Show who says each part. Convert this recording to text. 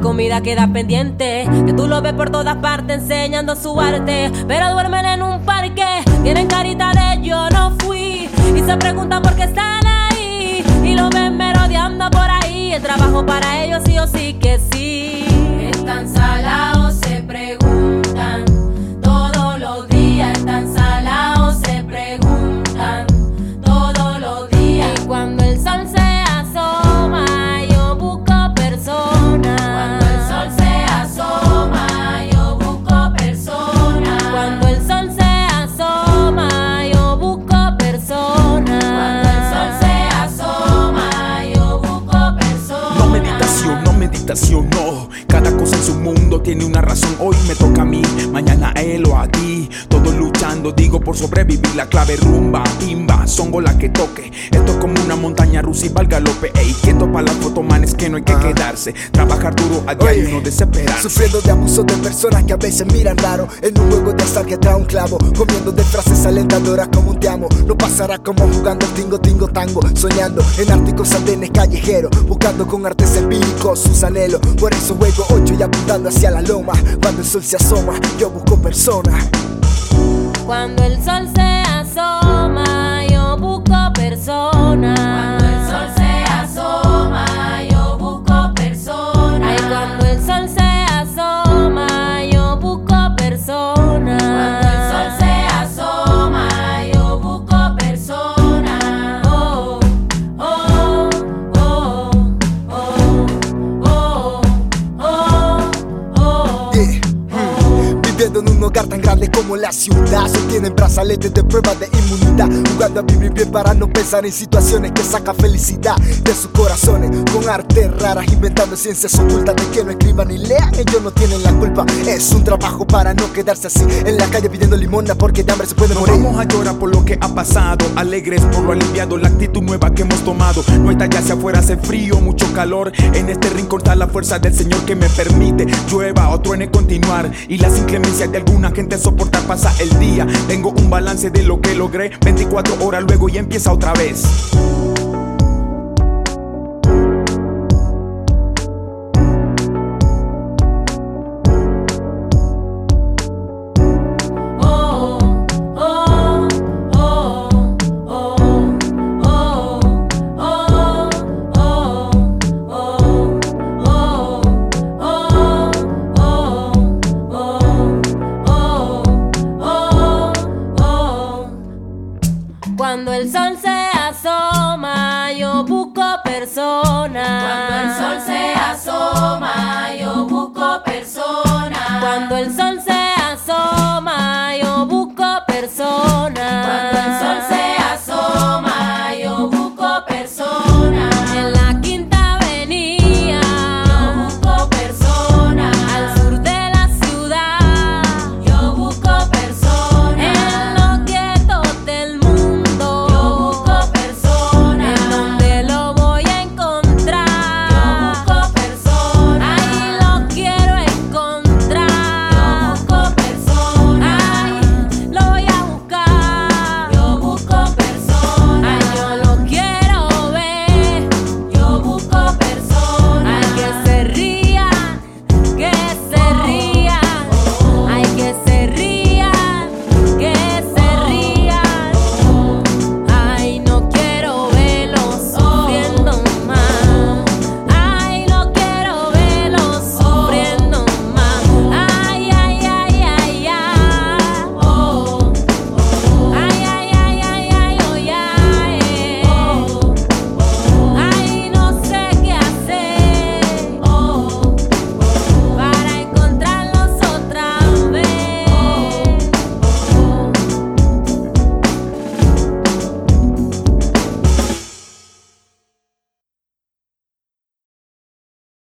Speaker 1: comida queda pendiente, que tú lo ves por todas partes enseñando su arte, pero duermen en un parque, tienen carita de yo no fui, y se preguntan por qué están ahí, y lo ven merodeando por ahí. El trabajo para ellos sí o sí que sí.
Speaker 2: Están salados, se preguntan, todos los días están salados, se preguntan, todos los días.
Speaker 1: Y cuando el sol se asoma, yo busco personas.
Speaker 2: Cuando el sol se asoma, yo busco personas.
Speaker 1: Cuando el sol se asoma, yo busco personas.
Speaker 2: Cuando el sol se asoma, yo busco personas.
Speaker 3: No meditación, no meditación, no. Cada cosa en su mundo tiene una razón. Hoy me toca a mí, mañana a él o a ti. Todos luchando, digo, por sobrevivir. La clave rumba, timba, songo la que toque. Esto es como una montaña rusa y va al galope. Ey, quieto para las fotomanes que no hay que quedarse. Trabajar duro a diario y no desesperarse.
Speaker 4: Sufriendo de abuso de personas que a veces miran raro, en un juego de azar que trae un clavo, comiendo de frases alentadoras como un te amo. No pasará como jugando el tingo tingo tango, soñando en árticos andenes callejeros, buscando con artes empíricos sus anhelos. Por eso juego 8 y apuntando hacia la loma. Cuando el sol se asoma, yo busco personas.
Speaker 1: Cuando el sol se asoma, yo busco personas.
Speaker 2: Cuando el sol se asoma, yo busco personas.
Speaker 1: Ay, cuando el sol se asoma, yo busco personas.
Speaker 2: Cuando el sol se asoma, yo busco personas. Oh, oh, oh, oh, oh, oh, oh.
Speaker 4: Viviendo en un hogar tan grande como la ciudad, se tienen brazaletes de prueba de inmunidad, jugando a vivir bien para no pensar en situaciones que sacan felicidad de sus corazones, con artes raras, inventando ciencias ocultas de que no escriban ni lean, ellos no tienen la culpa. Es un trabajo para no quedarse así en la calle pidiendo limosna, porque de hambre se puede morir.
Speaker 3: Vamos a llorar por lo que ha pasado, alegres por lo aliviado, la actitud nueva que hemos tomado. No hay ya hacia afuera, hace frío, mucho calor. En este rincón está la fuerza del Señor que me permite llueva o truene continuar, y las inclemencias de alguna gente soportar. Pasa el día, tengo un balance de lo que logré, 24 horas luego y empieza otra vez.
Speaker 1: Cuando el sol se asoma, yo busco personas.
Speaker 2: Cuando el sol se asoma, yo busco personas.
Speaker 1: Cuando el sol se